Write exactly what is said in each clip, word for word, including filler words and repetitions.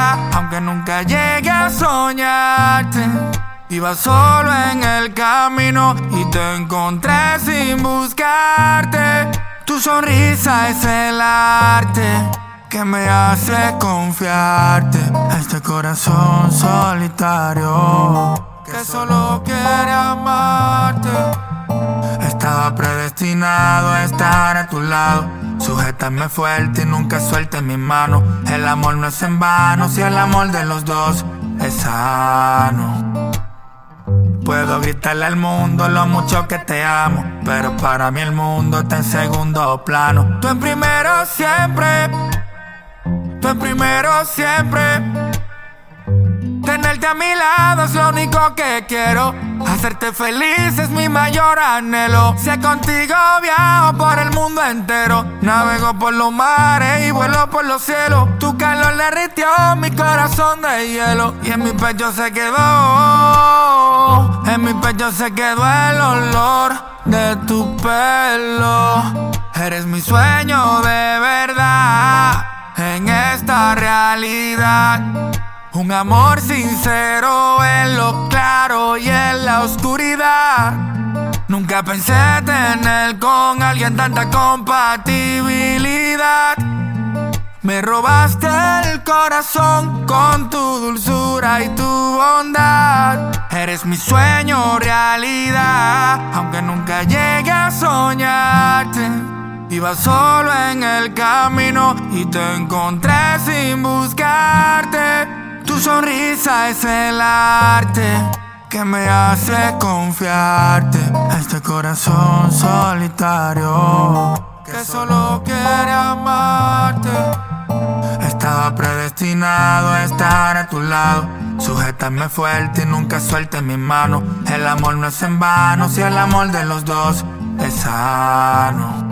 aunque nunca llegué a soñarte. Iba solo en el camino y te encontré sin buscarte. Tu sonrisa es el arte que me hace confiarte. Este corazón solitario que solo quiere amarte. Estaba predestinado a estar a tu lado. Sujétame fuerte y nunca sueltes mi mano. El amor no es en vano si el amor de los dos es sano. Puedo gritarle al mundo lo mucho que te amo, pero para mí el mundo está en segundo plano. Tú en primero siempre, tú en primero siempre. Tenerte a mi lado es lo único que quiero. Hacerte feliz es mi mayor anhelo. Si contigo viajo por el mundo entero. Navego por los mares y vuelo por los cielos. Tu calor derritió mi corazón de hielo. Y en mi pecho se quedó, en mi pecho se quedó el olor de tu pelo. Eres mi sueño de verdad en esta realidad. Un amor sincero en lo claro y en la oscuridad. Nunca pensé tener con alguien tanta compatibilidad. Me robaste el corazón con tu dulzura y tu bondad. Eres mi sueño realidad, aunque nunca llegué a soñarte. Iba solo en el camino y te encontré sin buscarte. Tu sonrisa es el arte que me hace confiarte. Este corazón solitario que solo quiere amarte. Estaba predestinado a estar a tu lado. Sujétame fuerte y nunca sueltes mi mano. El amor no es en vano si el amor de los dos es sano.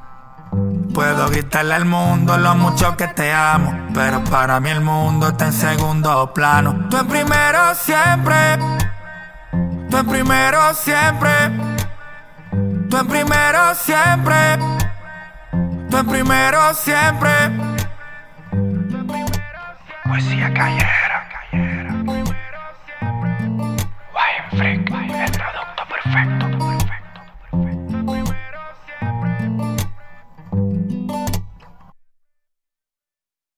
Puedo gritarle al mundo lo mucho que te amo, pero para mí el mundo está en segundo plano. Tú en primero siempre, tú en primero siempre, tú en primero siempre, tú en primero siempre. Poesía callejera.